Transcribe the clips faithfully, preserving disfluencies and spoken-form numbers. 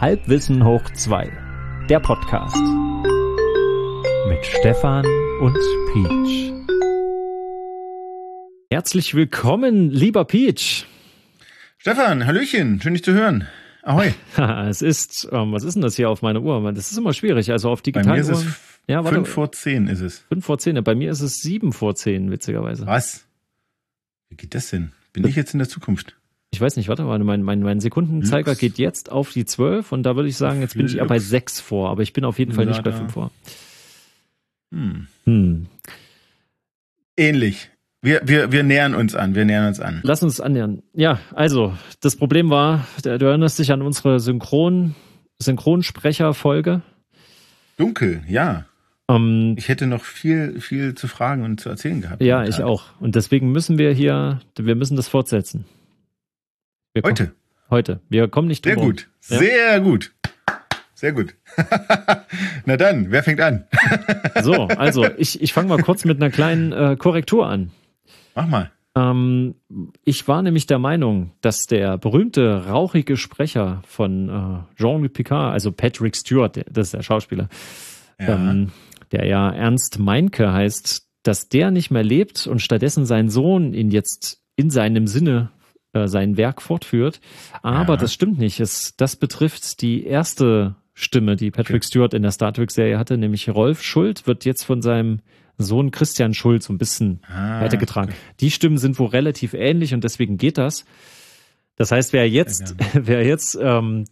Halbwissen hoch zwei, der Podcast mit Stefan und Peach. Herzlich willkommen, lieber Peach. Stefan, Hallöchen, schön dich zu hören. Ahoi. Es ist, ähm, was ist denn das hier auf meiner Uhr? Das ist immer schwierig, also auf digitalen Bei mir ist es Uhren. Ja, warte. fünf vor zehn ist es. Fünf vor zehn, bei mir ist es sieben vor zehn, witzigerweise. Was? Wie geht das denn? Bin ich jetzt in der Zukunft? Ich weiß nicht, warte mal, mein, mein, mein Sekundenzeiger Lux. geht jetzt auf die zwölf und da würde ich sagen, jetzt bin ich eher bei sechs vor, aber ich bin auf jeden Fall nicht bei fünf vor. Hm. Hm. Ähnlich. Wir, wir, wir nähern uns an, wir nähern uns an. Lass uns annähern. Ja, also, das Problem war, du erinnerst dich an unsere Synchron, Synchronsprecher-Folge. Dunkel, ja. Ähm, Ich hätte noch viel, viel zu fragen und zu erzählen gehabt. ja, ich auch. Und deswegen müssen wir hier, wir müssen das fortsetzen. Wir Heute? Kommen, heute. Wir kommen nicht Sehr drum gut, rum. sehr gut. Sehr gut. Na dann, wer fängt an? So, also, ich, ich fange mal kurz mit einer kleinen äh, Korrektur an. Mach mal. Ähm, ich war nämlich der Meinung, dass der berühmte, rauchige Sprecher von äh, Jean-Luc Picard, also Patrick Stewart, der, das ist der Schauspieler, Ja. ähm, der ja Ernst Meinke heißt, dass der nicht mehr lebt und stattdessen sein Sohn ihn jetzt in seinem Sinne äh, sein Werk fortführt. Aber Ja. das stimmt nicht. Es, das betrifft die erste Stimme, die Patrick Okay. Stewart in der Star Trek-Serie hatte, nämlich Rolf Schult, wird jetzt von seinem Sohn Christian Schult so ein bisschen Ah, weitergetragen. Die Stimmen sind wohl relativ ähnlich und deswegen geht das. Das heißt, wer jetzt, wer jetzt ähm,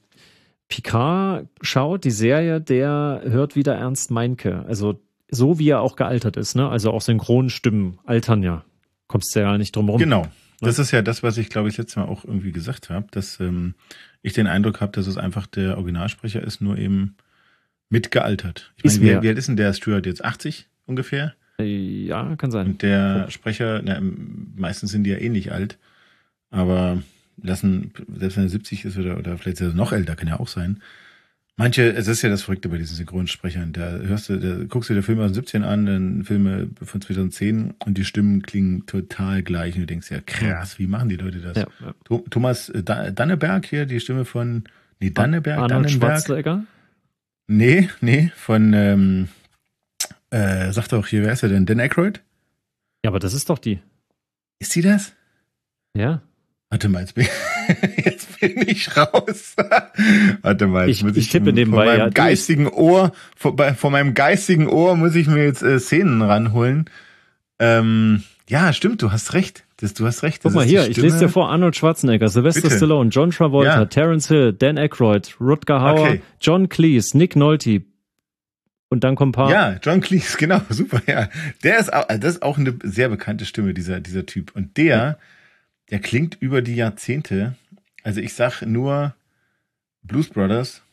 Picard schaut, die Serie, der hört wieder Ernst Meinke. Also so wie er auch gealtert ist, ne? Also auch Synchronstimmen altern ja. Kommst du ja nicht drum rum. Genau. Das ist ja das, was ich, glaube ich, letztes Mal auch irgendwie gesagt habe, dass ähm, ich den Eindruck habe, dass es einfach der Originalsprecher ist, nur eben mitgealtert. Ich Ist meine, mir- wie, wie alt ist denn der Stewart jetzt? achtzig ungefähr? Ja, kann sein. Und der Sprecher, na, meistens sind die ja eh nicht alt, aber lassen, selbst wenn er siebzig ist oder, oder vielleicht ist er noch älter, kann ja auch sein. Manche, es ist ja das Verrückte bei diesen Synchronsprechern, da hörst du, da guckst du dir Filme aus siebzehn an, dann Filme von zweitausendzehn und die Stimmen klingen total gleich und du denkst ja, krass, wie machen die Leute das? Ja, ja. Tho- Thomas äh, Da- Danneberg hier, die Stimme von, nee, Danneberg, Arnold Dannenberg? Schwarzenegger? Nee, nee, von, ähm, äh, sag doch hier, wer ist er denn? Dan Aykroyd? Ja, aber das ist doch die. Ist sie das? Ja. Warte mal, jetzt bin, jetzt bin ich raus. Warte mal, jetzt Ich- muss ich tippe von nebenbei, meinem ja, du- geistigen Ohr, von, bei- von meinem geistigen Ohr muss ich mir jetzt äh, Szenen ranholen. Ähm, ja, stimmt, du hast recht. Das, du hast recht. Guck Das mal ist hier, die ich lese dir Stimme. vor, Arnold Schwarzenegger, Sylvester Bitte. Stallone, John Travolta, Ja. Terence Hill, Dan Aykroyd, Rutger Hauer, Okay. John Cleese, Nick Nolte und dann kommen ein paar. Ja, John Cleese, genau, super, ja. Der ist auch, das ist auch eine sehr bekannte Stimme, dieser, dieser Typ. Und der, der klingt über die Jahrzehnte, also ich sag nur Blues Brothers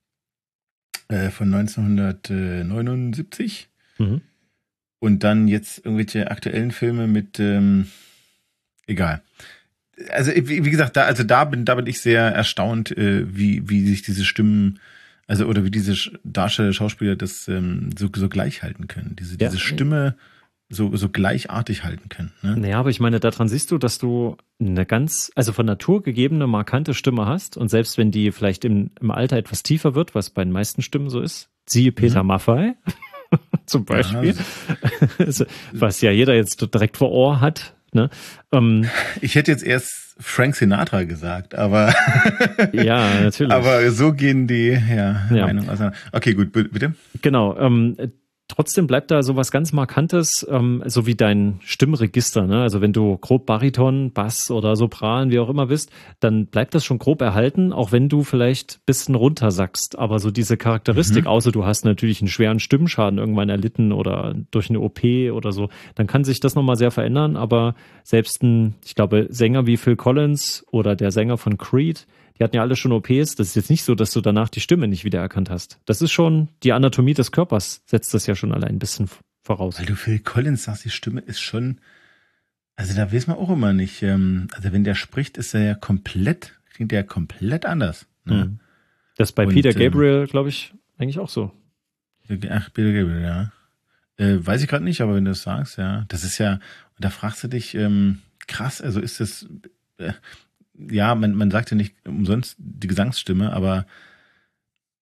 äh, von neunzehnhundertneunundsiebzig Mhm. und dann jetzt irgendwelche aktuellen Filme mit, ähm, egal. Also wie, wie gesagt, da, also da bin, da bin ich sehr erstaunt, äh, wie, wie sich diese Stimmen, also oder wie diese Sch- Darsteller, Schauspieler das ähm, so, so gleich halten können. Diese, Ja. diese Stimme so, so gleichartig halten können. Ne? Naja, aber ich meine, daran siehst du, dass du eine ganz, also von Natur gegebene, markante Stimme hast und selbst wenn die vielleicht im, im Alter etwas tiefer wird, was bei den meisten Stimmen so ist, siehe Peter Maffay zum Beispiel, Also, was ja jeder jetzt direkt vor Ohr hat, ne? Ähm, Ich hätte jetzt erst Frank Sinatra gesagt, aber ja, natürlich. aber so gehen die ja, Ja. Meinungen auseinander. Okay, gut, b- bitte. Genau. Ähm, trotzdem bleibt da so was ganz Markantes, ähm, so wie dein Stimmregister. Ne? Also wenn du grob Bariton, Bass oder Sopran, wie auch immer bist, dann bleibt das schon grob erhalten, auch wenn du vielleicht ein bisschen runtersackst. Aber so diese Charakteristik, Mhm. außer du hast natürlich einen schweren Stimmschaden irgendwann erlitten oder durch eine O P oder so, dann kann sich das nochmal sehr verändern. Aber selbst ein, ich glaube, Sänger wie Phil Collins oder der Sänger von Creed, die hatten ja alle schon O Ps. Das ist jetzt nicht so, dass du danach die Stimme nicht wiedererkannt hast. Das ist schon, die Anatomie des Körpers setzt das ja schon allein ein bisschen voraus. Weil du Phil Collins sagst, die Stimme ist schon, also da weiß man auch immer nicht. Ähm, also wenn der spricht, ist er ja komplett, klingt der ja komplett anders. Ne? Mhm. Das ist bei Und, Peter ähm, Gabriel, glaube ich, eigentlich auch so. Ach, Peter Gabriel, ja. Äh, weiß ich gerade nicht, aber wenn du das sagst, ja. Das ist ja, und da fragst du dich, ähm, krass, also ist das, äh, ja, man, man sagt ja nicht umsonst die Gesangsstimme, aber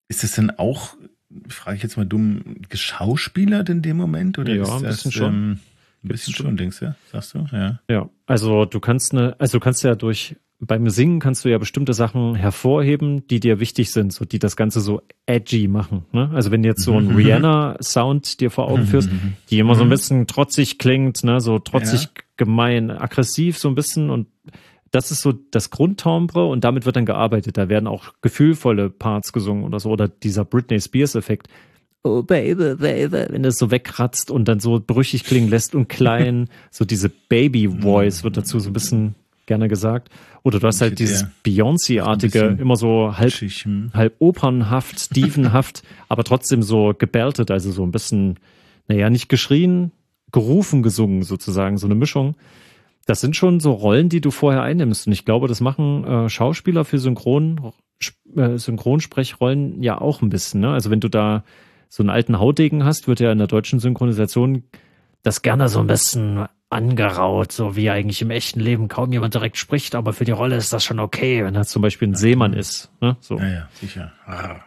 ist es denn auch, frage ich jetzt mal dumm, geschauspielert in dem Moment? Oder Ja, ist ein das, bisschen schon. Ähm, ein bisschen schon, denkst du? Sagst du? Ja. Ja, also du kannst eine, also du kannst ja durch, beim Singen kannst du ja bestimmte Sachen hervorheben, die dir wichtig sind, so die das Ganze so edgy machen. Ne? Also wenn du jetzt so einen Rihanna-Sound dir vor Augen führst, die immer so ein bisschen trotzig klingt, ne, so trotzig, Ja. gemein, aggressiv so ein bisschen, und das ist so das Grundtimbre und damit wird dann gearbeitet. Da werden auch gefühlvolle Parts gesungen oder so, oder dieser Britney Spears-Effekt. Oh Baby, Baby, wenn das so wegkratzt und dann so brüchig klingen lässt und klein, so diese Baby-Voice wird dazu so ein bisschen gerne gesagt. Oder du hast halt dieses Beyoncé-artige, immer so halb, halb opernhaft, Stephenhaft, aber trotzdem so gebeltet, also so ein bisschen, naja, nicht geschrien, gerufen gesungen sozusagen, so eine Mischung. Das sind schon so Rollen, die du vorher einnimmst. Und ich glaube, das machen äh, Schauspieler für Synchron, äh, Synchronsprechrollen ja auch ein bisschen. Ne? Also wenn du da so einen alten Hautdegen hast, wird ja in der deutschen Synchronisation das gerne so ein bisschen angeraut, so wie eigentlich im echten Leben kaum jemand direkt spricht, aber für die Rolle ist das schon okay, wenn er zum Beispiel ein ja, Seemann klar. ist. Ne? So. Ja, ja, sicher. Ah.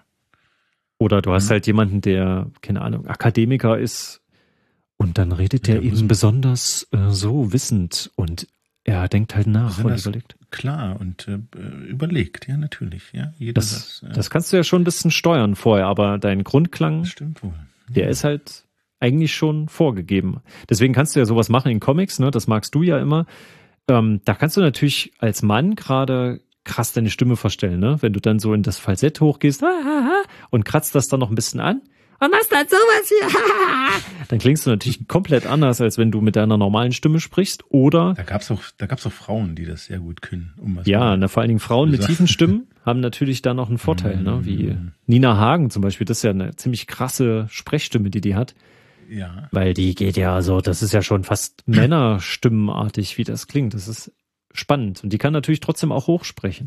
Oder du hast mhm. halt jemanden, der, keine Ahnung, Akademiker ist und dann redet der ja, eben besonders äh, so wissend und er denkt halt nach und überlegt. Klar und äh, überlegt, ja, natürlich. Ja, jeder das, das, ja. das kannst du ja schon ein bisschen steuern vorher, aber dein Grundklang, das stimmt wohl. Ja. Der ist halt eigentlich schon vorgegeben. Deswegen kannst du ja sowas machen in Comics, ne? Das magst du ja immer. Ähm, da kannst du natürlich als Mann gerade krass deine Stimme verstellen, ne? Wenn du dann so in das Falsett hochgehst und kratzt das dann noch ein bisschen an und machst dann sowas hier, dann klingst du natürlich komplett anders, als wenn du mit deiner normalen Stimme sprichst. Oder da gab's auch, da gab's auch Frauen, die das sehr gut können. Um was ja, na, vor allen Dingen Frauen mit tiefen Stimmen haben natürlich da noch einen Vorteil, mm. ne? Wie Nina Hagen zum Beispiel. Das ist ja eine ziemlich krasse Sprechstimme, die die hat. Ja. Weil die geht ja so, das ist ja schon fast Männerstimmenartig, wie das klingt. Das ist spannend. Und die kann natürlich trotzdem auch hochsprechen.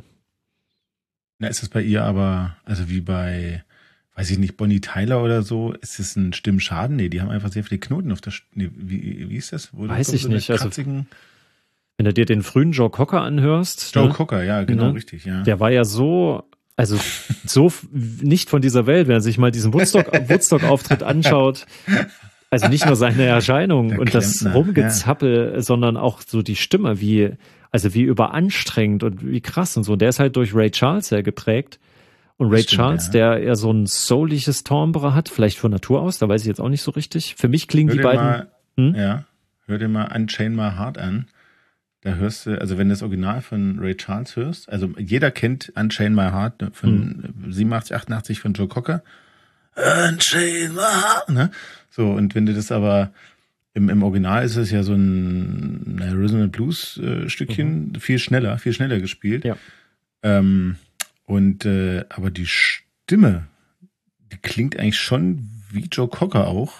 Na, ist es bei ihr aber, also wie bei, weiß ich nicht, Bonnie Tyler oder so, ist es ein Stimmschaden? Nee, die haben einfach sehr viele Knoten auf der Stimme. Nee, wie, wie ist das? Wo weiß ich so nicht. Also, wenn du dir den frühen Joe Cocker anhörst. Joe ne? Cocker, ja, genau, ne? richtig, ja. Der war ja so, also so nicht von dieser Welt, wenn er sich mal diesen Woodstock, Woodstock-Auftritt anschaut. Also nicht nur seine Erscheinung der und Klempner, das Rumgezappel, ja. sondern auch so die Stimme, wie, also wie überanstrengend und wie krass und so. Der ist halt durch Ray Charles sehr geprägt. Und Ray stimmt, Charles, ja. der eher so ein souliges Timbre hat, vielleicht von Natur aus, da weiß ich jetzt auch nicht so richtig. Für mich klingen hör die beiden. Mal, hm? Ja, hör dir mal Unchain My Heart an. Da hörst du, also wenn du das Original von Ray Charles hörst, also jeder kennt Unchain My Heart von hm. siebenundachtzig, achtundachtzig von Joe Cocker. Unchain My Heart, ne? So, und wenn du das aber im, im Original ist es ja so ein naja, Rhythm and Blues äh, Stückchen, mhm. viel schneller, viel schneller gespielt. Ja. Ähm, und äh, aber die Stimme, die klingt eigentlich schon wie Joe Cocker auch,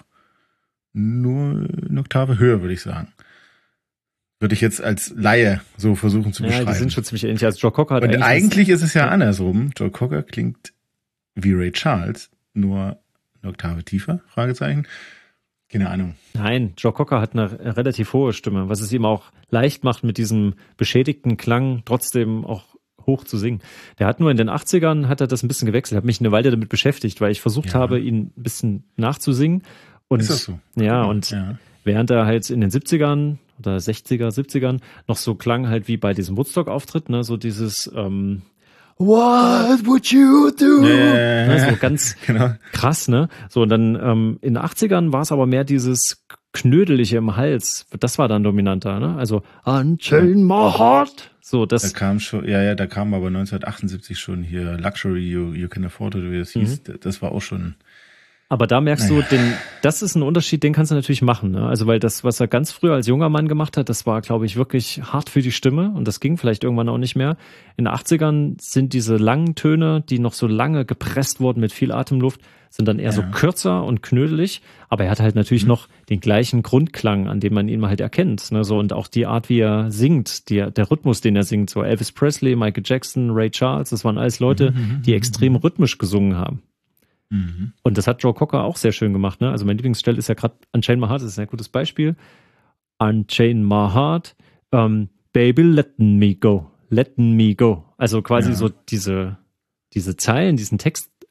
nur eine Oktave höher, würde ich sagen. Würde ich jetzt als Laie so versuchen zu ja, beschreiben. Ja, die sind schon ziemlich ähnlich. Also Joe Cocker hat und eigentlich, eigentlich ist es ja, ja andersrum. Joe Cocker klingt wie Ray Charles, nur eine Oktave tiefer? Fragezeichen. Keine Ahnung. Nein, Joe Cocker hat eine relativ hohe Stimme, was es ihm auch leicht macht, mit diesem beschädigten Klang trotzdem auch hoch zu singen. Der hat nur in den achtzigern hat er das ein bisschen gewechselt, hat mich eine Weile damit beschäftigt, weil ich versucht ja. habe, ihn ein bisschen nachzusingen. Und, ist das so? Ja, und ja. während er halt in den siebzigern oder sechziger, siebzigern noch so klang halt wie bei diesem Woodstock-Auftritt, ne, so dieses ähm, What would you do? Yeah. Ne, so ganz genau. krass, ne? So, und dann ähm, in den achtzigern war es aber mehr dieses Knödelige im Hals. Das war dann dominanter, ne? Also Unchain My Heart. So, das. Da kam schon, ja, ja, da kam aber neunzehnhundertachtundsiebzig schon hier Luxury You, you Can Afford It, wie das hieß. Mhm. Das war auch schon. Aber da merkst naja. du, den, das ist ein Unterschied, den kannst du natürlich machen. Ne? Also weil das, was er ganz früher als junger Mann gemacht hat, das war, glaube ich, wirklich hart für die Stimme und das ging vielleicht irgendwann auch nicht mehr. In den achtzigern sind diese langen Töne, die noch so lange gepresst wurden mit viel Atemluft, sind dann eher ja. so kürzer und knödelig. Aber er hat halt natürlich mhm. noch den gleichen Grundklang, an dem man ihn halt erkennt. Ne? So, und auch die Art, wie er singt, die, der Rhythmus, den er singt. So Elvis Presley, Michael Jackson, Ray Charles, das waren alles Leute, mhm. die extrem rhythmisch gesungen haben. Mhm. Und das hat Joe Cocker auch sehr schön gemacht. Ne? Also mein Lieblingsstelle ist ja gerade Unchain My Heart, das ist ein gutes Beispiel. Unchain My Heart, um, Baby, let me go, let me go. Also quasi ja. so diese, diese Zeilen, diesen Text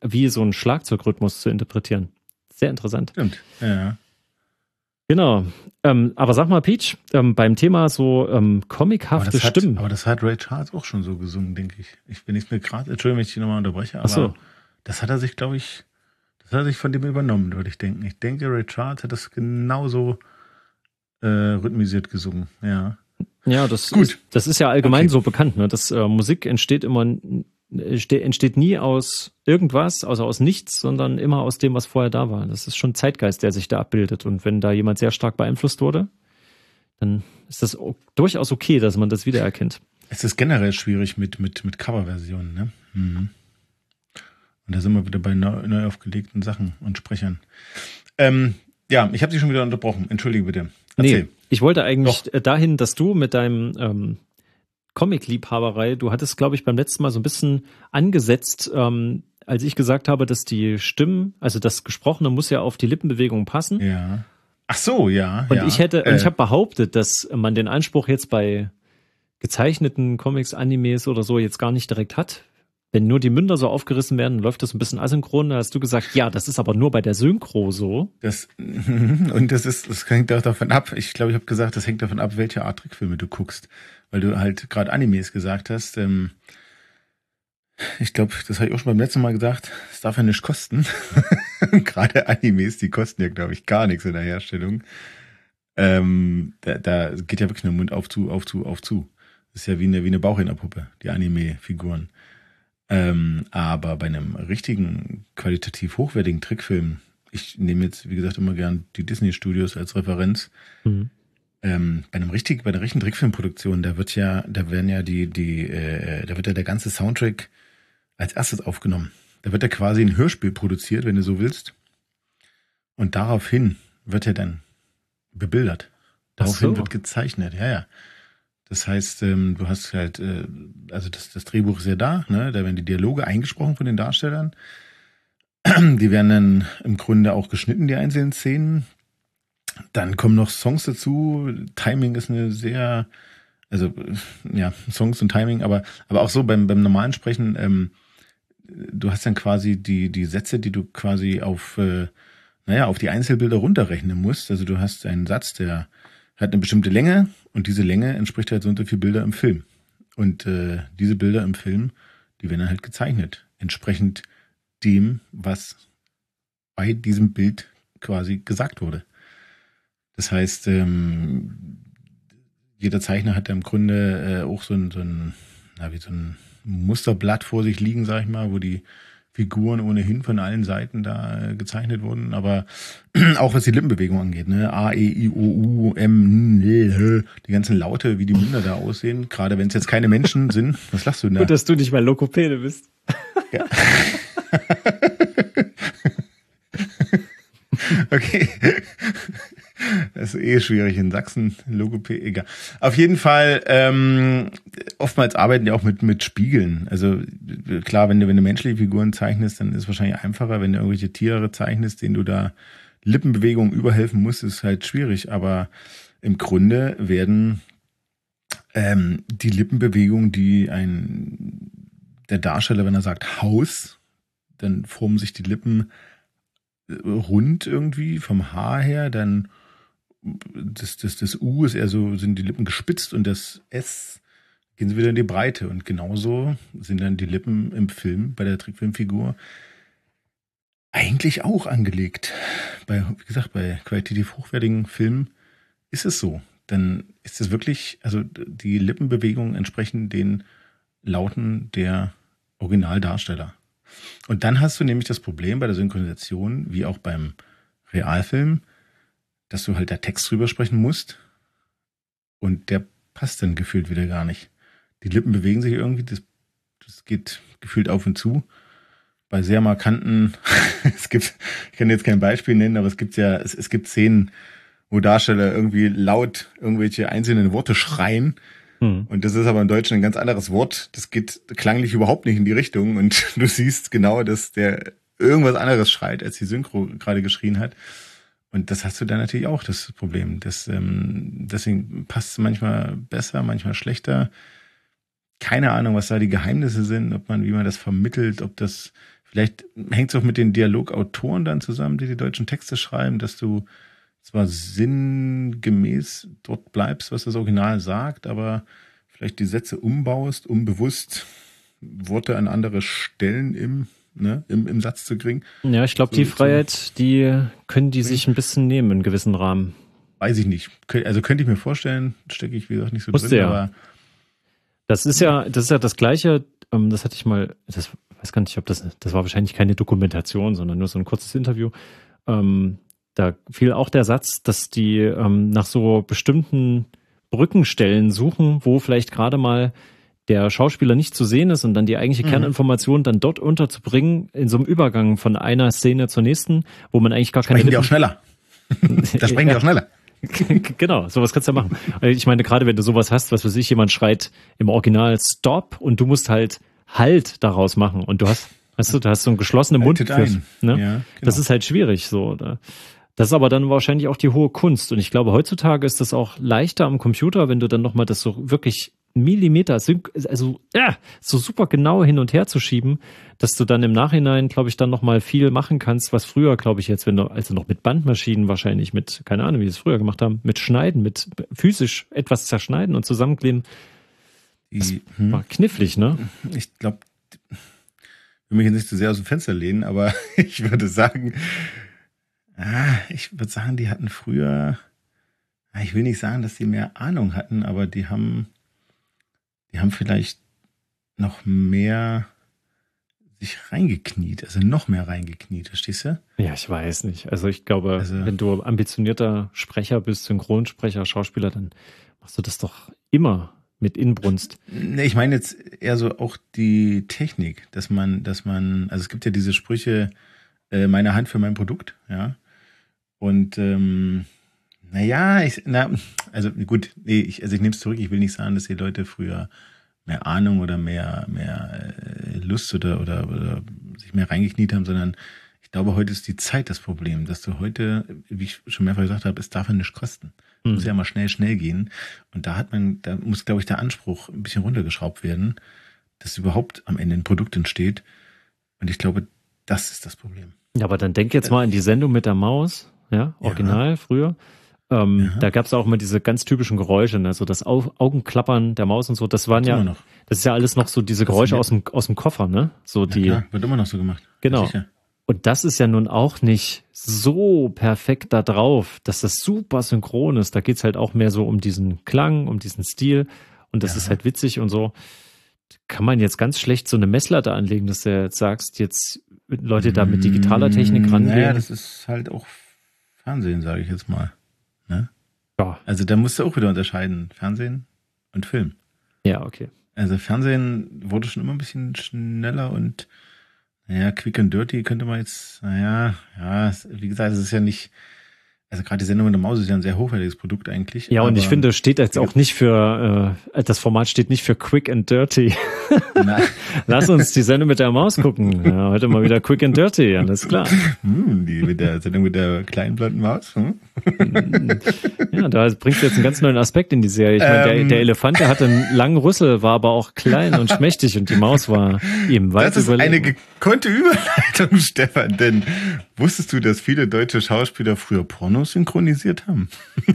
wie so ein Schlagzeugrhythmus zu interpretieren. Sehr interessant. Stimmt, ja. Genau. Ähm, aber sag mal, Peach, ähm, beim Thema so ähm, comichafte aber hat, Stimmen. Aber das hat Ray Charles auch schon so gesungen, denke ich. Ich bin nicht mehr gerade, Entschuldigung, wenn ich dich nochmal unterbreche, aber Ach so. das hat er sich, glaube ich, das hat er sich von dem übernommen, würde ich denken. Ich denke, Ray Charles hat das genauso äh, rhythmisiert gesungen, ja. Ja, das Gut. Ist, das ist ja allgemein Okay. so bekannt, ne? Dass äh, Musik entsteht immer entsteht nie aus irgendwas, also aus nichts, sondern immer aus dem, was vorher da war. Das ist schon Zeitgeist, der sich da abbildet. Und wenn da jemand sehr stark beeinflusst wurde, dann ist das durchaus okay, dass man das wiedererkennt. Es ist generell schwierig mit, mit, mit Coverversionen, ne? Mhm. Und da sind wir wieder bei neu, neu aufgelegten Sachen und Sprechern. Ähm, ja, ich habe dich schon wieder unterbrochen. Entschuldige bitte. Erzähl. Nee, ich wollte eigentlich Doch. dahin, dass du mit deinem ähm, Comic-Liebhaberei, du hattest, glaube ich, beim letzten Mal so ein bisschen angesetzt, ähm, als ich gesagt habe, dass die Stimmen, also das Gesprochene muss ja auf die Lippenbewegungen passen. Ja. Ach so, ja. Und ja. ich hätte, äh. und ich habe behauptet, dass man den Anspruch jetzt bei gezeichneten Comics, Animes oder so jetzt gar nicht direkt hat. Wenn nur die Münder so aufgerissen werden, läuft das ein bisschen asynchron. Da hast du gesagt, ja, das ist aber nur bei der Synchro so. Das, und das ist, das hängt auch davon ab. Ich glaube, ich habe gesagt, das hängt davon ab, welche Art Trickfilme du guckst. Weil du halt gerade Animes gesagt hast. Ähm, ich glaube, das habe ich auch schon beim letzten Mal gesagt, es darf ja nichts kosten. Gerade Animes, die kosten ja, glaube ich, gar nichts in der Herstellung. Ähm, da, da geht ja wirklich nur Mund auf zu, auf zu, auf zu. Das ist ja wie eine, wie eine Bauchrednerpuppe, die Anime-Figuren. Ähm, aber bei einem richtigen, qualitativ hochwertigen Trickfilm, ich nehme jetzt, wie gesagt, immer gern die Disney-Studios als Referenz. Mhm. Ähm, bei einem richtig, bei einer richtigen Trickfilmproduktion, da wird ja, da werden ja die, die, äh, da wird ja der ganze Soundtrack als erstes aufgenommen. Da wird ja quasi ein Hörspiel produziert, wenn du so willst. Und daraufhin wird er dann bebildert. Daraufhin so. Wird gezeichnet, ja, ja. Das heißt, ähm, du hast halt, äh, also das, das Drehbuch ist ja da, ne? Da werden die Dialoge eingesprochen von den Darstellern. Die werden dann im Grunde auch geschnitten, die einzelnen Szenen. Dann kommen noch Songs dazu. Timing ist eine sehr, also ja, Songs und Timing, aber aber auch so beim beim normalen Sprechen. Ähm, du hast dann quasi die die Sätze, die du quasi auf, äh, naja, auf die Einzelbilder runterrechnen musst. Also du hast einen Satz, der hat eine bestimmte Länge und diese Länge entspricht halt so und so viel Bilder im Film. Und äh, diese Bilder im Film, die werden dann halt gezeichnet, entsprechend dem, was bei diesem Bild quasi gesagt wurde. Das heißt, ähm, jeder Zeichner hat ja im Grunde äh, auch so ein, so ein, na, wie so ein Musterblatt vor sich liegen, sag ich mal, wo die Figuren ohnehin von allen Seiten da äh, gezeichnet wurden, aber auch was die Lippenbewegung angeht, ne, A, E, I, O, U, M, N, L, die ganzen Laute, wie die Münder da aussehen, gerade wenn es jetzt keine Menschen sind. Was lachst du denn da? Gut, dass du nicht mal Lokopäde bist. Ja. Okay. Das ist eh schwierig in Sachsen, Logopädie, egal. Auf jeden Fall, ähm, oftmals arbeiten die auch mit mit Spiegeln. Also klar, wenn du wenn du menschliche Figuren zeichnest, dann ist es wahrscheinlich einfacher. Wenn du irgendwelche Tiere zeichnest, denen du da Lippenbewegungen überhelfen musst, ist halt schwierig. Aber im Grunde werden ähm, die Lippenbewegungen, die ein der Darsteller, wenn er sagt Haus, dann formen sich die Lippen rund irgendwie vom Haar her, dann das, das, das U ist eher so, sind die Lippen gespitzt und das S gehen sie wieder in die Breite. Und genauso sind dann die Lippen im Film, bei der Trickfilmfigur, eigentlich auch angelegt. Bei, wie gesagt, bei qualitativ hochwertigen Filmen ist es so. Dann ist es wirklich, also die Lippenbewegungen entsprechen den Lauten der Originaldarsteller. Und dann hast du nämlich das Problem bei der Synchronisation, wie auch beim Realfilm, dass du halt da Text drüber sprechen musst und der passt dann gefühlt wieder gar nicht. Die Lippen bewegen sich irgendwie, das, das geht gefühlt auf und zu. Bei sehr markanten, es gibt, ich kann jetzt kein Beispiel nennen, aber es gibt ja, es, es gibt Szenen, wo Darsteller irgendwie laut irgendwelche einzelnen Worte schreien. Hm. Und das ist aber im Deutschen ein ganz anderes Wort. Das geht klanglich überhaupt nicht in die Richtung und du siehst genau, dass der irgendwas anderes schreit, als die Synchro gerade geschrien hat. Und das hast du dann natürlich auch, das Problem. Das, ähm, deswegen passt es manchmal besser, manchmal schlechter. Keine Ahnung, was da die Geheimnisse sind, ob man, wie man das vermittelt, ob das Vielleicht hängt es auch mit den Dialogautoren dann zusammen, die die deutschen Texte schreiben, dass du zwar sinngemäß dort bleibst, was das Original sagt, aber vielleicht die Sätze umbaust, um bewusst Worte an andere Stellen im, ne, im, im Satz zu kriegen. Ja, ich glaube, so, die Freiheit, so. die können die sich ein bisschen nehmen in gewissen Rahmen. Weiß ich nicht. Also könnte ich mir vorstellen, stecke ich, wie gesagt, nicht so Musste drin, ja. aber Das ist ja, das ist ja das Gleiche, ähm, das hatte ich mal, das weiß gar nicht, ob das, das war wahrscheinlich keine Dokumentation, sondern nur so ein kurzes Interview. Ähm, da fiel auch der Satz, dass die ähm, nach so bestimmten Brückenstellen suchen, wo vielleicht gerade mal der Schauspieler nicht zu sehen ist und dann die eigentliche Mhm. Kerninformation dann dort unterzubringen, in so einem Übergang von einer Szene zur nächsten, wo man eigentlich gar keine sprechen die auch Lippen- schneller. Da sprechen die auch schneller. Genau, sowas kannst du ja machen. Ich meine, gerade wenn du sowas hast, was weiß ich, jemand schreit im Original Stop und du musst halt Halt daraus machen und du hast, weißt du, du hast so einen geschlossenen Mund. Haltet Fürs, ein. ne? Ja, genau. Das ist halt schwierig so. Oder? Das ist aber dann wahrscheinlich auch die hohe Kunst und ich glaube, heutzutage ist das auch leichter am Computer, wenn du dann nochmal das so wirklich Millimeter, also ja, so super genau hin und her zu schieben, dass du dann im Nachhinein, glaube ich, dann nochmal viel machen kannst, was früher, glaube ich, jetzt, wenn du, also noch mit Bandmaschinen wahrscheinlich, mit, keine Ahnung, wie sie es früher gemacht haben, mit Schneiden, mit physisch etwas zerschneiden und zusammenkleben, das Die, hm, war knifflig, ne? ich glaube, ich will mich jetzt nicht zu sehr aus dem Fenster lehnen, aber ich würde sagen, ah, ich würde sagen, die hatten früher, ah, ich will nicht sagen, dass die mehr Ahnung hatten, aber die haben, die haben vielleicht noch mehr sich reingekniet, also noch mehr reingekniet, verstehst du? Ja, ich weiß nicht. Also ich glaube, Also- wenn du ambitionierter Sprecher bist, Synchronsprecher, Schauspieler, dann machst du das doch immer mit Inbrunst. Nee, ich meine jetzt eher so auch die Technik, dass man, dass man, also es gibt ja diese Sprüche, äh, meine Hand für mein Produkt, ja. Und ähm, naja, ich, na, also gut, nee, ich, also ich nehme es zurück, ich will nicht sagen, dass die Leute früher mehr Ahnung oder mehr, mehr äh, Lust oder, oder, oder sich mehr reingekniet haben, sondern ich glaube, heute ist die Zeit das Problem, dass du heute, wie ich schon mehrfach gesagt habe, es darf ja nichts kosten. Es Hm. muss ja mal schnell, schnell gehen. Und da hat man, da muss, glaube ich, der Anspruch ein bisschen runtergeschraubt werden, dass überhaupt am Ende ein Produkt entsteht. Und ich glaube, das ist das Problem. Ja, aber dann denk jetzt mal an die Sendung mit der Maus, ja, original Ja. früher. Ähm, Ja. Da gab es auch immer diese ganz typischen Geräusche, ne? So das Au Augenklappern der Maus und so. Das waren Gibt's ja, immer noch. das ist ja alles noch so diese Geräusche aus dem aus dem Koffer, ne? So Ja, die. klar, wird immer noch so gemacht. Genau. Sicher. Und das ist ja nun auch nicht so perfekt da drauf, dass das super synchron ist. Da geht's halt auch mehr so um diesen Klang, um diesen Stil. Und das Ja. ist halt witzig und so. Kann man jetzt ganz schlecht so eine Messlatte anlegen, dass du jetzt sagst, jetzt Leute da mit digitaler Technik Mm, rangehen. Naja, das ist halt auch Fernsehen, sage ich jetzt mal. Ne? ja. Also da musst du auch wieder unterscheiden, Fernsehen und Film. ja, okay. Also Fernsehen wurde schon immer ein bisschen schneller und naja, quick and dirty könnte man jetzt, naja, ja, es- wie gesagt, es ist ja nicht, also gerade die Sendung mit der Maus ist ja ein sehr hochwertiges Produkt eigentlich. Ja, und aber- ich finde, steht jetzt auch nicht für, äh, das Format steht nicht für Quick and Dirty. Na, Lass uns die Sendung mit der Maus gucken. Ja, heute mal wieder Quick and Dirty, alles klar. hm, die mit der Sendung mit der kleinen blonden Maus. Hm? Ja, da bringst du jetzt einen ganz neuen Aspekt in die Serie. Ich meine, der, Ähm. der Elefant, der hatte einen langen Rüssel, war aber auch klein und schmächtig und die Maus war ihm weit Das ist eine überlegen. gekonnte Überleitung, Stefan, denn wusstest du, dass viele deutsche Schauspieler früher Pornos synchronisiert haben?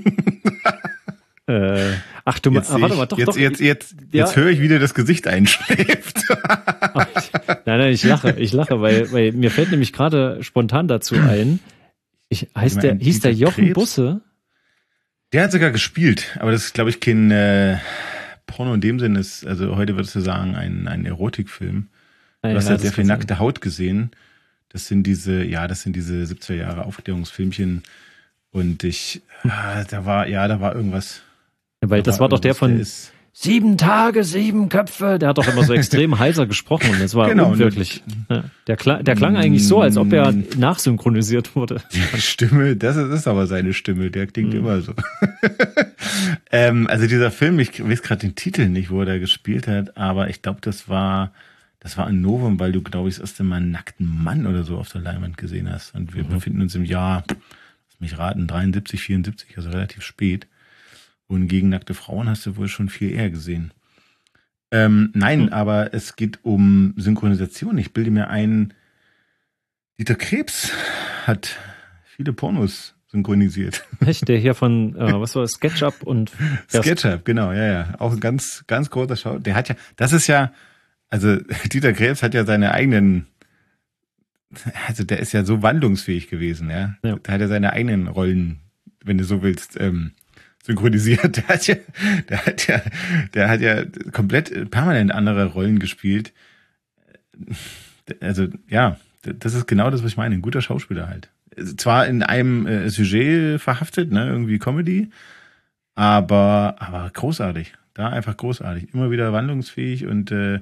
Äh, ach du, Jetzt, ah, sehe warte ich, mal, doch, jetzt, doch. jetzt, jetzt, Ja. jetzt höre ich wieder, das Gesicht einschläft. Ach, ich, nein, nein, ich lache, ich lache, weil, weil mir fällt nämlich gerade spontan dazu ein, ich, heißt mal der, einen hieß der Dieter Jochen Krebs? Busse? Der hat sogar gespielt, aber das ist, glaube ich, kein äh, Porno in dem Sinne. Ist, also heute würdest du sagen, ein, ein Erotikfilm. Ah, Du hast ja, ja das sehr viel kann sein. nackte Haut gesehen. Das sind diese, ja, das sind diese siebziger Jahre Aufklärungsfilmchen. Und ich, ah, da war, ja, da war irgendwas. Ja, weil da das war doch der irgendwas, von ist, Sieben Tage, sieben Köpfe. Der hat doch immer so extrem heiser gesprochen und das war Genau, unwirklich. Ja, der, klang, der klang eigentlich so, als ob er Mm. nachsynchronisiert wurde. Die Stimme, das ist, das ist aber seine Stimme, der klingt Mhm. immer so. ähm, also dieser Film, ich weiß gerade den Titel nicht, wo er da gespielt hat, aber ich glaube, das war, das war ein Novum, weil du, glaube ich, das erste Mal einen nackten Mann oder so auf der Leinwand gesehen hast. Und wir Mhm. befinden uns im Jahr, lass mich raten, dreiundsiebzig, vierundsiebzig, also relativ spät. Und gegen nackte Frauen hast du wohl schon viel eher gesehen. Ähm, nein, Mhm. aber es geht um Synchronisation. Ich bilde mir ein, Dieter Krebs hat viele Pornos synchronisiert. Echt? Der hier von, äh, was war das, SketchUp und... SketchUp, genau, ja, ja. Auch ein ganz, ganz großer Schau. Der hat ja, das ist ja, also Dieter Krebs hat ja seine eigenen, also der ist ja so wandlungsfähig gewesen, ja. Ja. Der hat ja seine eigenen Rollen, wenn du so willst, ähm, synchronisiert. Der hat ja, der hat ja, der hat ja komplett permanent andere Rollen gespielt. Also, ja, das ist genau das, was ich meine. Ein guter Schauspieler halt. Zwar in einem äh, Sujet verhaftet, ne, irgendwie Comedy, aber, aber großartig. Da einfach großartig. Immer wieder wandlungsfähig und äh,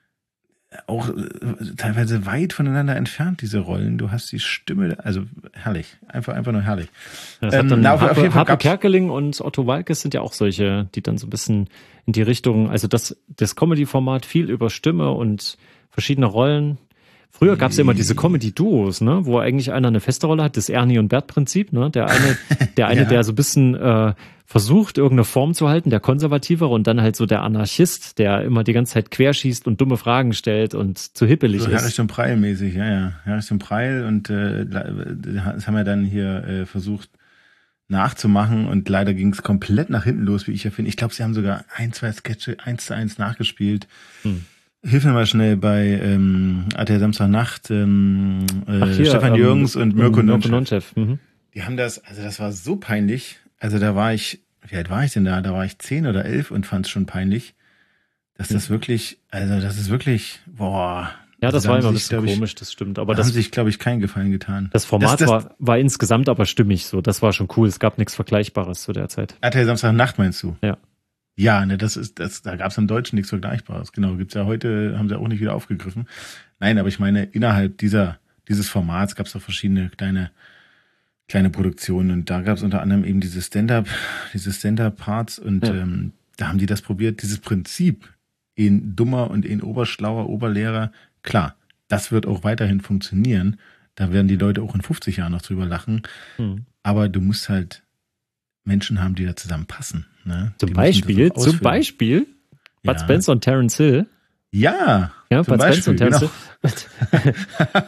auch äh, teilweise weit voneinander entfernt, diese Rollen. Du hast die Stimme, also herrlich. Einfach, einfach nur herrlich. Das hat Ähm, dann na, auf- auf Harpe, jeden Fall Harpe gab's- Kerkeling und Otto Walkes sind ja auch solche, die dann so ein bisschen in die Richtung, also das, das Comedy-Format viel über Stimme und verschiedene Rollen. Früher gab es ja immer diese Comedy-Duos, ne, wo eigentlich einer eine feste Rolle hat, das Ernie und Bert-Prinzip, ne? Der eine, der eine, Ja. der so ein bisschen äh, versucht, irgendeine Form zu halten, der Konservativere, und dann halt so der Anarchist, der immer die ganze Zeit querschießt und dumme Fragen stellt und zu hippelig So ist. Herrich und Preil mäßig, ja, ja. Herrich und Preil und äh, das haben wir dann hier äh, versucht nachzumachen und leider ging es komplett nach hinten los, wie ich ja finde. Ich glaube, sie haben sogar ein, zwei Sketche eins zu eins nachgespielt. Hm. Hilf mir mal schnell bei ähm, A T Samstagnacht, ähm, äh, Ach, hier, Stefan ähm, Jürgens und Mirko Nonchef. Nonchef. Mhm. Die haben das, also das war so peinlich. Also da war ich, wie alt war ich denn da? Da war ich zehn oder elf und fand es schon peinlich, dass das wirklich, also das ist wirklich, boah. Ja, also das da war haben immer ein sie sich, bisschen glaub ich, komisch, das stimmt. Aber da das, haben sich, glaube ich, keinen Gefallen getan. das Format das, das, war, war insgesamt aber stimmig so. Das war schon cool. Es gab nichts Vergleichbares zu der Zeit. R T L Samstagnacht meinst du? Ja. Ja, ne, das ist, das, da gab es im Deutschen nichts Vergleichbares. Genau, gibt's ja heute, haben sie auch nicht wieder aufgegriffen. Nein, aber ich meine, innerhalb dieser, dieses Formats gab es auch verschiedene kleine, kleine Produktionen und da gab es unter anderem eben diese Stand-up, diese Stand-up-Parts und Ja. ähm, da haben die das probiert, dieses Prinzip in dummer und in oberschlauer Oberlehrer, klar, das wird auch weiterhin funktionieren. Da werden die Leute auch in fünfzig Jahren noch drüber lachen. Hm. Aber du musst halt Menschen haben, die da zusammenpassen. Ne? Zum Die müssen das Beispiel, auch zum ausfüllen. Beispiel Bud Ja. Spencer und Terence Hill. Ja, Ja, zum Bud Spencer und Beispiel, Terence genau. Hill.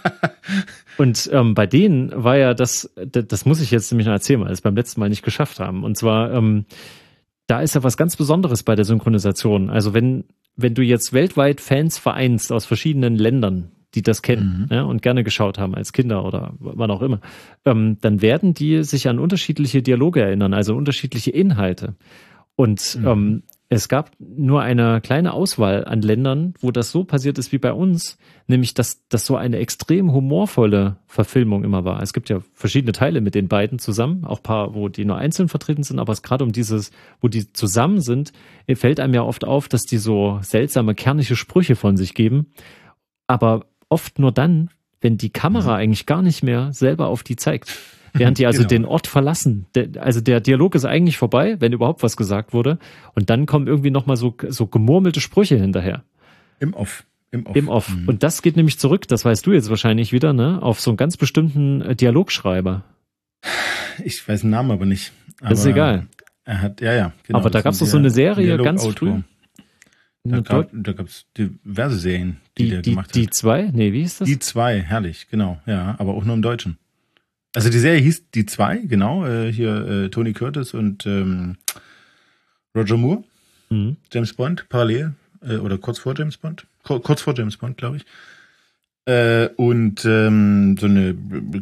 Und ähm, bei denen war ja das, das, das muss ich jetzt nämlich noch erzählen, weil wir es beim letzten Mal nicht geschafft haben. Und zwar, ähm, da ist ja was ganz Besonderes bei der Synchronisation. Also wenn, wenn du jetzt weltweit Fans vereinst aus verschiedenen Ländern, die das kennen, Mhm. ja, und gerne geschaut haben als Kinder oder wann auch immer, ähm, dann werden die sich an unterschiedliche Dialoge erinnern, also unterschiedliche Inhalte. Und Mhm. ähm, es gab nur eine kleine Auswahl an Ländern, wo das so passiert ist wie bei uns, nämlich dass das so eine extrem humorvolle Verfilmung immer war. Es gibt ja verschiedene Teile mit den beiden zusammen, auch paar, wo die nur einzeln vertreten sind, aber es gerade um dieses, wo die zusammen sind, fällt einem ja oft auf, dass die so seltsame, kernige Sprüche von sich geben, aber oft nur dann, wenn die Kamera Mhm. eigentlich gar nicht mehr selber auf die zeigt. Während die also Genau. den Ort verlassen. Der, also der Dialog ist eigentlich vorbei, wenn überhaupt was gesagt wurde. Und dann kommen irgendwie nochmal so, so gemurmelte Sprüche hinterher. Im Off. Im Off. Im Off. Mhm. Und das geht nämlich zurück, das weißt du jetzt wahrscheinlich wieder, ne, auf so einen ganz bestimmten äh, Dialogschreiber. Ich weiß den Namen aber nicht. Aber Das ist egal. Er hat, ja, ja. Genau, Aber da das gab's ist doch so eine Serie Dialogautor. ganz früh. Da Eine gab Deu- da gab's diverse Serien, die, die, der die, gemacht die hat. zwei? Nee, wie hieß das? Die zwei, herrlich, genau, ja, aber auch nur im Deutschen. Also die Serie hieß Die zwei, genau, äh, hier äh, Tony Curtis und ähm, Roger Moore, Mhm. James Bond, parallel, äh, oder kurz vor James Bond, Kur- kurz vor James Bond, glaube ich. Äh, und ähm, so eine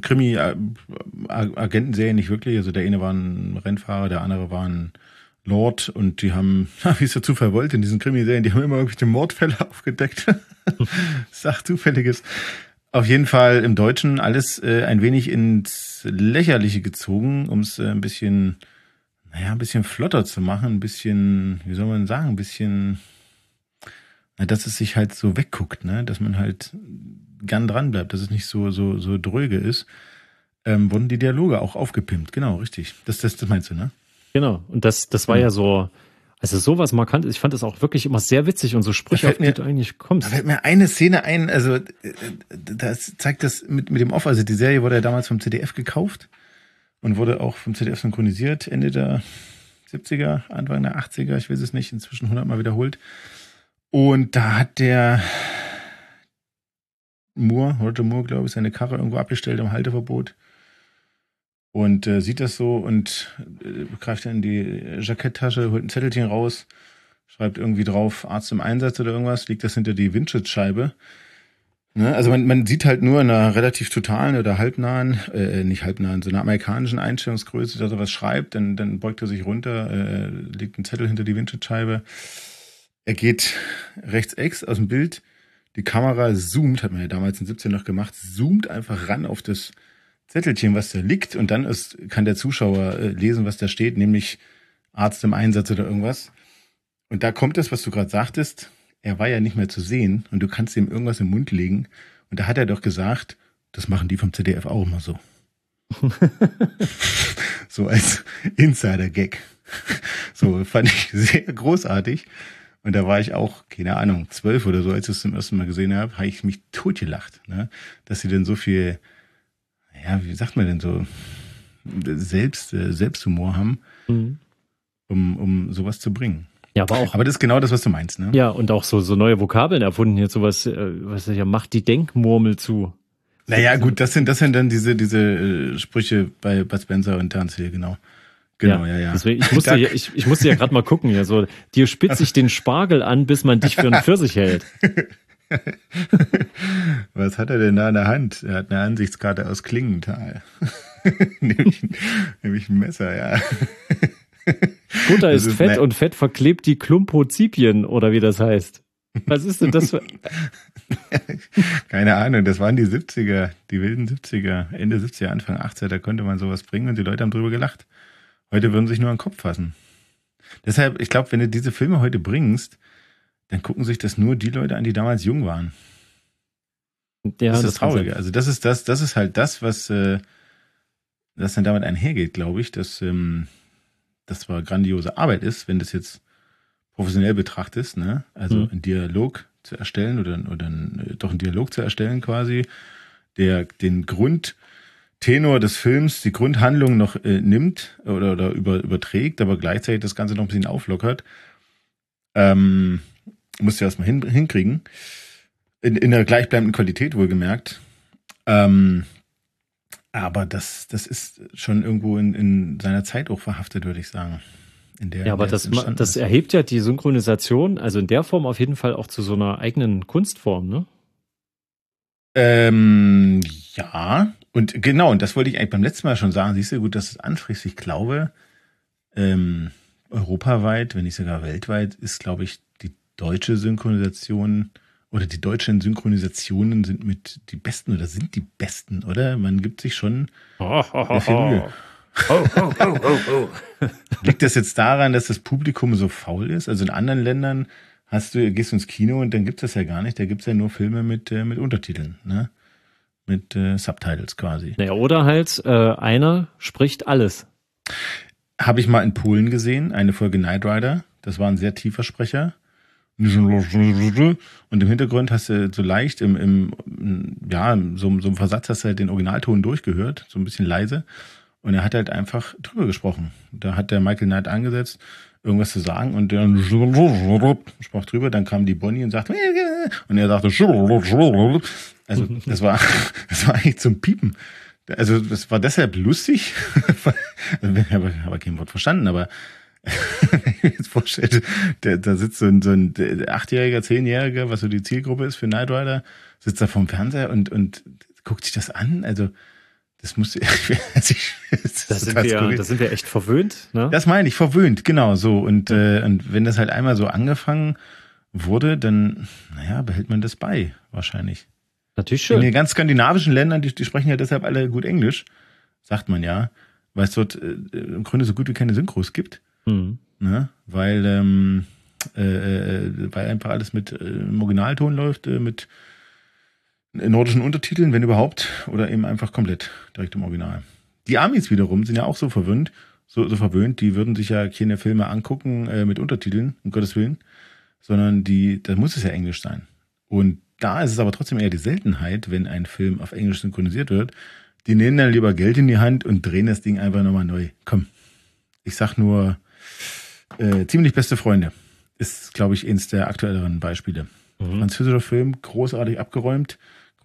Krimi-Agentenserie nicht wirklich, also der eine war ein Rennfahrer, der andere war ein Lord und die haben, wie es der Zufall wollte, in diesen Krimiserien, die haben immer irgendwelche Mordfälle aufgedeckt. Sachzufälliges. Auf jeden Fall im Deutschen alles äh, ein wenig ins Lächerliche gezogen, um es äh, ein bisschen, naja, ein bisschen flotter zu machen, ein bisschen, wie soll man sagen, ein bisschen, na, dass es sich halt so wegguckt, ne, dass man halt gern dran bleibt, dass es nicht so so so dröge ist. Ähm, wurden die Dialoge auch aufgepimpt, genau, richtig. Das, das, das meinst du, ne? Genau. Und das, das war Mhm. ja so, also sowas markant. Ich fand das auch wirklich immer sehr witzig und so Sprüche, Da auf fällt die mir- du eigentlich Da kommst. fällt mir eine Szene ein, also äh, das zeigt das mit, mit dem Off, also die Serie wurde ja damals vom Z D F gekauft und wurde auch vom Z D F synchronisiert, Ende der siebziger, Anfang der achtziger, ich weiß es nicht, inzwischen hundertmal wiederholt. Und da hat der Moore, Roger Moore, glaube ich, seine Karre irgendwo abgestellt im Halteverbot. Und äh, sieht das so und äh, greift dann in die Jacketttasche, holt ein Zettelchen raus, schreibt irgendwie drauf, Arzt im Einsatz oder irgendwas, legt das hinter die Windschutzscheibe. Ne? Also man, man sieht halt nur in einer relativ totalen oder halbnahen, äh, nicht halbnahen, so einer amerikanischen Einstellungsgröße, dass er was schreibt, dann, dann beugt er sich runter, äh, legt einen Zettel hinter die Windschutzscheibe. Er geht rechts ex aus dem Bild, die Kamera zoomt, hat man ja damals in siebzehn noch gemacht, zoomt einfach ran auf das Zettelchen, was da liegt, und dann ist, kann der Zuschauer äh, lesen, was da steht, nämlich Arzt im Einsatz oder irgendwas. Und da kommt das, was du gerade sagtest, er war ja nicht mehr zu sehen und du kannst ihm irgendwas im Mund legen. Und da hat er doch gesagt, das machen die vom Z D F auch immer so. So als Insider-Gag. So fand ich sehr großartig. Und da war ich auch, keine Ahnung, zwölf oder so, als ich es zum ersten Mal gesehen habe, habe ich mich totgelacht, ne? Dass sie denn so viel, ja, wie sagt man denn so, Selbst, Selbsthumor haben, mhm. um, um sowas zu bringen. Ja, aber auch. Aber das ist genau das, was du meinst, ne? Ja, und auch so, so neue Vokabeln erfunden, jetzt sowas, äh, was ich ja, macht die Denkmurmel zu. Naja, gut, das sind, das sind dann diese, diese äh, Sprüche bei Bud Spencer und Terence Hill, genau. Genau, ja, ja. ja. Deswegen, ich musste ja, ich, ich musste ja gerade mal gucken, ja, so, dir spitze ich den Spargel an, bis man dich für einen Pfirsich hält. Was hat er denn da in der Hand? Er hat eine Ansichtskarte aus Klingenthal. nämlich, nämlich ein Messer, ja. Butter ist, ist fett ne- und Fett verklebt die Klumpozipien, oder wie das heißt. Was ist denn das für... Keine Ahnung, das waren die siebziger, die wilden siebziger, Ende siebziger, Anfang achtziger, da konnte man sowas bringen und die Leute haben drüber gelacht. Heute würden sich nur an den Kopf fassen. Deshalb, ich glaube, wenn du diese Filme heute bringst, dann gucken sich das nur die Leute an, die damals jung waren. Ja, das ist das, das Traurige. Also das ist das, das ist halt das, was äh, das dann damit einhergeht, glaube ich, dass ähm, das zwar grandiose Arbeit ist, wenn das jetzt professionell betrachtest, ne? Also mhm. einen Dialog zu erstellen oder, oder einen, doch einen Dialog zu erstellen quasi, der den Grundtenor des Films, die Grundhandlung noch äh, nimmt oder, oder über, überträgt, aber gleichzeitig das Ganze noch ein bisschen auflockert. Ähm, musst du erstmal hin, hinkriegen. In, in der gleichbleibenden Qualität wohlgemerkt. Ähm, aber das, das ist schon irgendwo in, in seiner Zeit auch verhaftet, würde ich sagen. In der, ja, aber das, das erhebt ja die Synchronisation, also in der Form auf jeden Fall auch zu so einer eigenen Kunstform, ne? Ähm, ja, und genau, und das wollte ich eigentlich beim letzten Mal schon sagen. Siehst du, gut, dass es ansprichst. Ich glaube, ähm, europaweit, wenn nicht sogar weltweit, ist, glaube ich, die deutsche Synchronisation oder die deutschen Synchronisationen sind mit die besten oder sind die besten, oder? Man gibt sich schon oh, oh, sehr viel Mühe. Oh. Oh, oh, oh, oh, oh. Liegt das jetzt daran, dass das Publikum so faul ist? Also in anderen Ländern hast du, gehst du ins Kino und dann gibt es das ja gar nicht. Da gibt es ja nur Filme mit, äh, mit Untertiteln, ne? Mit äh, Subtitles quasi. Naja, oder halt äh, einer spricht alles. Habe ich mal in Polen gesehen, eine Folge Knight Rider. Das war ein sehr tiefer Sprecher. Und im Hintergrund hast du so leicht im, im ja, so, so im Versatz hast du halt den Originalton durchgehört, so ein bisschen leise. Und er hat halt einfach drüber gesprochen. Da hat der Michael Knight angesetzt, irgendwas zu sagen und dann sprach drüber, dann kam die Bonnie und sagte und er sagte also das war das war eigentlich zum Piepen. Also das war deshalb lustig. Ich habe aber kein Wort verstanden, aber wenn ich mir jetzt vorstelle, der, da sitzt so ein, so ein Achtjähriger, Zehnjähriger, was so die Zielgruppe ist für Knight Rider, sitzt da vorm Fernseher und, und guckt sich das an. Also das muss ich, das, das, sind wir, das sind wir echt verwöhnt, ne? Das meine ich, verwöhnt, genau so. Und, äh, und wenn das halt einmal so angefangen wurde, dann, naja, behält man das bei, wahrscheinlich. Natürlich schön. In den ganz skandinavischen Ländern, die, die sprechen ja deshalb alle gut Englisch, sagt man ja, weil es dort äh, im Grunde so gut wie keine Synchros gibt. Mhm. Ne? Weil, ähm, äh, weil einfach alles mit äh, im Originalton läuft, äh, mit nordischen Untertiteln, wenn überhaupt, oder eben einfach komplett direkt im Original. Die Amis wiederum sind ja auch so verwöhnt, so, so verwöhnt, die würden sich ja keine Filme angucken äh, mit Untertiteln, um Gottes Willen, sondern die, da muss es ja Englisch sein. Und da ist es aber trotzdem eher die Seltenheit, wenn ein Film auf Englisch synchronisiert wird. Die nehmen dann lieber Geld in die Hand und drehen das Ding einfach nochmal neu. Komm, ich sag nur, äh, ziemlich beste Freunde ist, glaube ich, eins der aktuelleren Beispiele. Mhm. Französischer Film, großartig abgeräumt,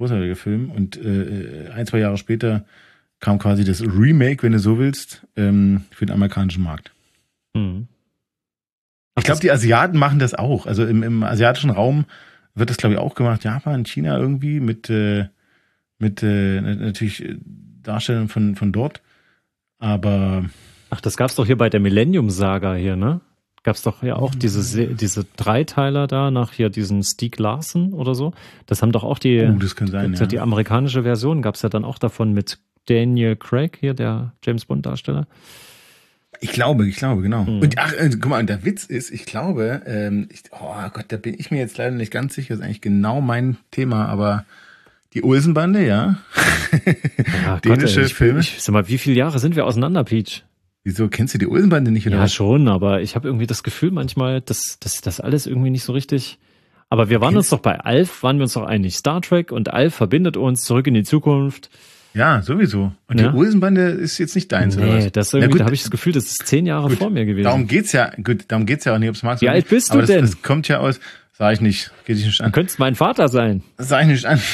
Großartiger Film. Und äh, ein, zwei Jahre später kam quasi das Remake, wenn du so willst, ähm, für den amerikanischen Markt. Mhm. Ich glaube, die Asiaten machen das auch. Also im, im asiatischen Raum wird das, glaube ich, auch gemacht. Japan, China irgendwie mit, äh, mit äh, natürlich Darstellern von, von dort. Aber. Ach, das gab's doch hier bei der Millennium-Saga hier, ne? Gab's doch ja auch diese, Se- diese Dreiteiler da nach hier diesen Stieg Larsson oder so. Das haben doch auch die, Oh, das kann sein, ja. ja. Die amerikanische Version gab's ja dann auch davon mit Daniel Craig, hier der James Bond-Darsteller. Ich glaube, ich glaube, genau. Hm. Und ach, äh, guck mal, und der Witz ist, ich glaube, ähm, ich, oh Gott, da bin ich mir jetzt leider nicht ganz sicher, das ist eigentlich genau mein Thema, aber die Olsenbande, ja. Ja, Dänische Gott, ey, ich, Filme. Ich, sag mal, wie viele Jahre sind wir auseinander, Peach? Wieso, kennst du die Olsenbande nicht, oder? Ja, schon, aber ich habe irgendwie das Gefühl manchmal, dass dass das alles irgendwie nicht so richtig. Aber wir waren uns doch bei Alf, waren wir uns doch einig. Star Trek und Alf verbindet uns, zurück in die Zukunft. Ja, sowieso. Und Ja. die Olsenbande ist jetzt nicht deins, oder was? Nee, das Na irgendwie, gut, da habe ich das Gefühl, das ist zehn Jahre gut, vor mir gewesen. Darum geht's ja, gut, darum geht's ja auch nicht, ob's magst Wie oder alt nicht. bist du Aber das, denn? Das kommt ja aus, sag ich nicht, geht dich nicht Du an. könntest mein Vater sein. Das sag ich nicht an.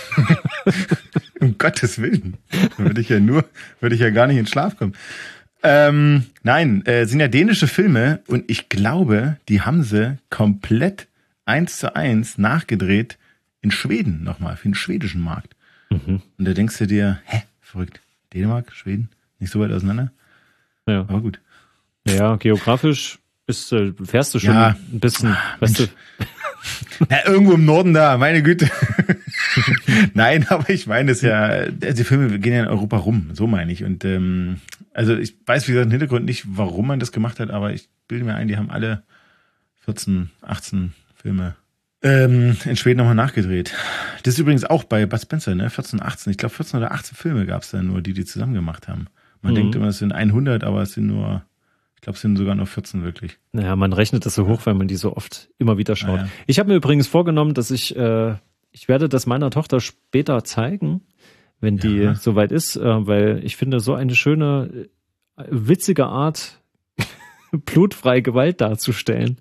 Um Gottes Willen. Würde ich ja nur, würde ich ja gar nicht in Schlaf kommen. Ähm, nein, äh, sind ja dänische Filme und ich glaube, die haben sie komplett eins zu eins nachgedreht in Schweden nochmal, für den schwedischen Markt. Mhm. Und da denkst du dir, hä, verrückt, Dänemark, Schweden, nicht so weit auseinander, Ja, aber gut. ja, geografisch ist, äh, fährst du schon Ja. ein bisschen, weißt du, Na, irgendwo im Norden da, meine Güte. Nein, aber ich meine es ja, die Filme gehen ja in Europa rum, so meine ich. Und ähm, also ich weiß, wie gesagt, im Hintergrund nicht, warum man das gemacht hat, aber ich bilde mir ein, die haben alle vierzehn, achtzehn Filme ähm, in Schweden nochmal nachgedreht. Das ist übrigens auch bei Bud Spencer, ne? vierzehn, achtzehn, ich glaube vierzehn oder achtzehn Filme gab es da nur, die die zusammen gemacht haben. Man Mhm. denkt immer, es sind hundert, aber es sind nur, ich glaube, es sind sogar nur vierzehn wirklich. naja, man rechnet das so hoch, weil man die so oft immer wieder schaut. Ah, ja. Ich habe mir übrigens vorgenommen, dass ich, äh, ich werde das meiner Tochter später zeigen, wenn die Ja. soweit ist, äh, weil ich finde, so eine schöne, äh, witzige Art, blutfreie Gewalt darzustellen.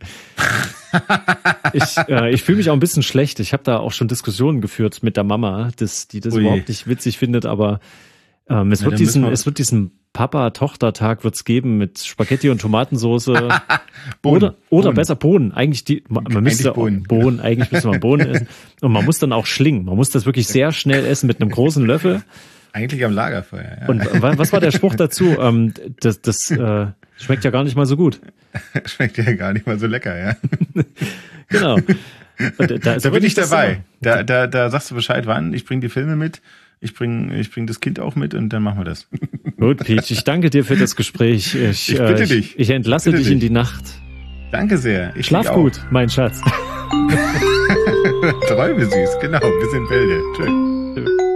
ich äh, ich fühle mich auch ein bisschen schlecht. Ich habe da auch schon Diskussionen geführt mit der Mama, das, die das Ui. überhaupt nicht witzig findet, aber ähm, es, Ja, wird dann diesen, müssen wir- es wird diesen Papa-Tochter-Tag wird's geben mit Spaghetti und Tomatensoße. Bohnen. Oder, oder Bohnen. besser Bohnen. Eigentlich die, man man Eigentlich müsste Bohnen. Bohnen, eigentlich müsste man Bohnen essen. Und man muss dann auch schlingen. Man muss das wirklich sehr schnell essen mit einem großen Löffel. Eigentlich am Lagerfeuer, ja. Und wa- was war der Spruch dazu? Ähm, das das äh, schmeckt ja gar nicht mal so gut. Schmeckt ja gar nicht mal so lecker, ja. Genau. Und da, da, Da bin ich das dabei. immer- Da, da, da sagst du Bescheid, wann. Ich bring die Filme mit. Ich bring, ich bring das Kind auch mit und dann machen wir das. Gut, Peach, ich danke dir für das Gespräch. Ich, Ich bitte äh, dich. Ich, ich entlasse Ich bitte dich in dich. die Nacht. Danke sehr. Ich Schlaf dich gut, mein Schatz. auch. Träume süß, genau. Wir sind Bälde. Tschüss.